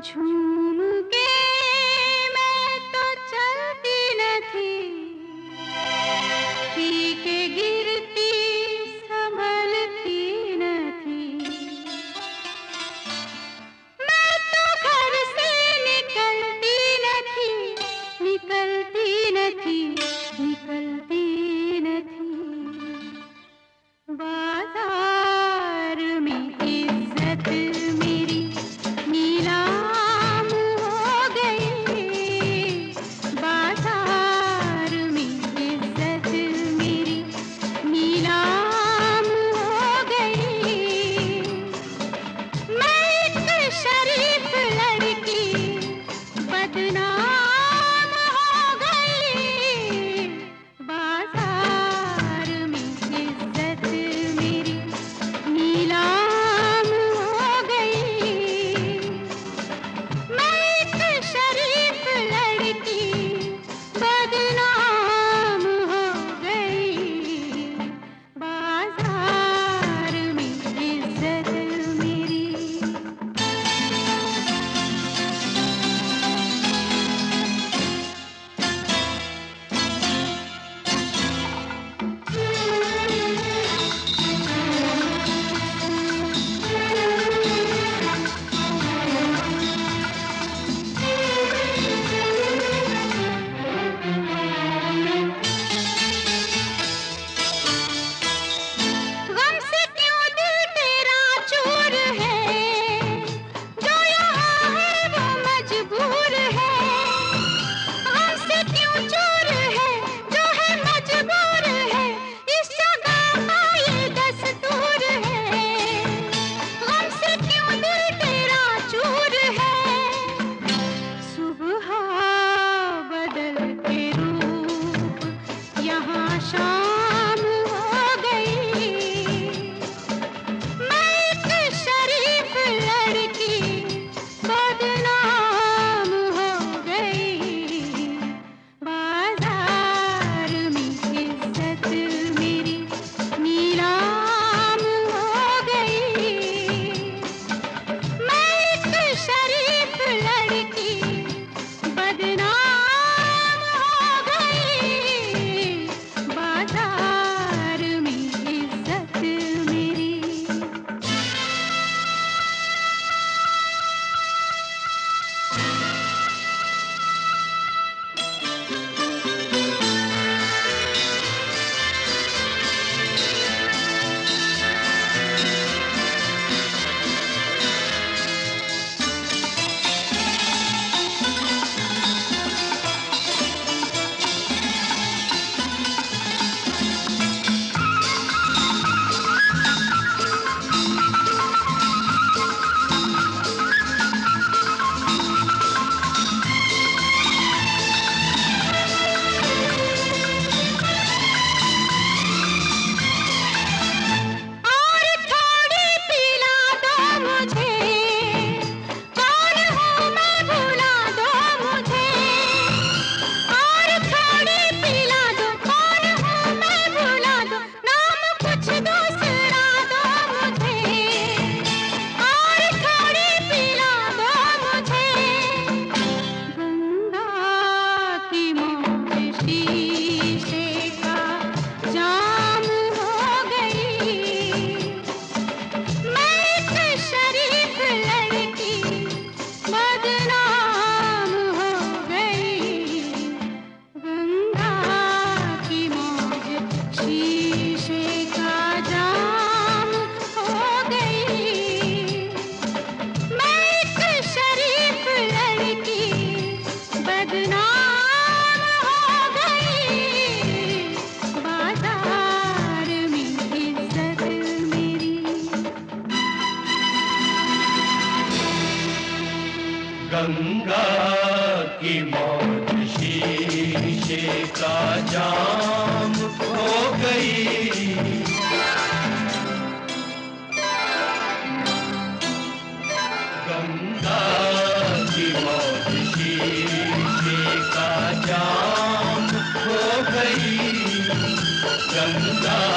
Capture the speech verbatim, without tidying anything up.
झूम के मैं तो चलती न थी, पी के गिरती संभलती न थी। मैं तो घर से निकलती न थी, निकलती न थी, निकलती न थी। बाजार में इज्जत मेरी नीलाम हो गई, बाजार में इज्जत मेरी नीलाम हो गई। मैं एक शरीफ लड़की बदनाम हो गई, बाजार में इज्जत मेरी नीलाम हो गई। मैं एक शरीफ लड़की बदनाम हो गई, बाजार में इज्जत मेरी। गम से क्यों दिल तेरा चूर है, जो यहाँ है वो मजबूर है। गम से क्यों चूर है, जो है मजबूर है, इस जगह का ये दस्तूर है। गम से क्यों दिल तेरा चूर है, सुबह बदल के रूप यहाँ शाम हो गई। मैं एक शरीफ लड़की बदनाम हो गई, बाजार में इज्जत मेरी नीलाम हो गई। मैं एक शरीफ लड़की बदनाम हो गई, बाजार में इज्जत मेरी। और थोड़ी पिला दो मुझे, कौन हूँ मैं भुला दो मुझे। और थोड़ी पिला दो, कौन हूँ मैं भुला दो, नाम कुछ दूसरा दो मुझे। और थोड़ी पिला दो मुझे, गंगा की मौज शीशे का जाम हो गई। मैं एक शरीफ लड़की बदनाम हो गई, गंगा की मौज शीशे का जाम हो गई। मैं एक शरीफ लड़की बदनाम हो गई, बाजार में इज्जत मेरी। गंगा की मौत शीशे का जाम हो गई। गंगा की मौत शीशे का जाम हो गई, गंगा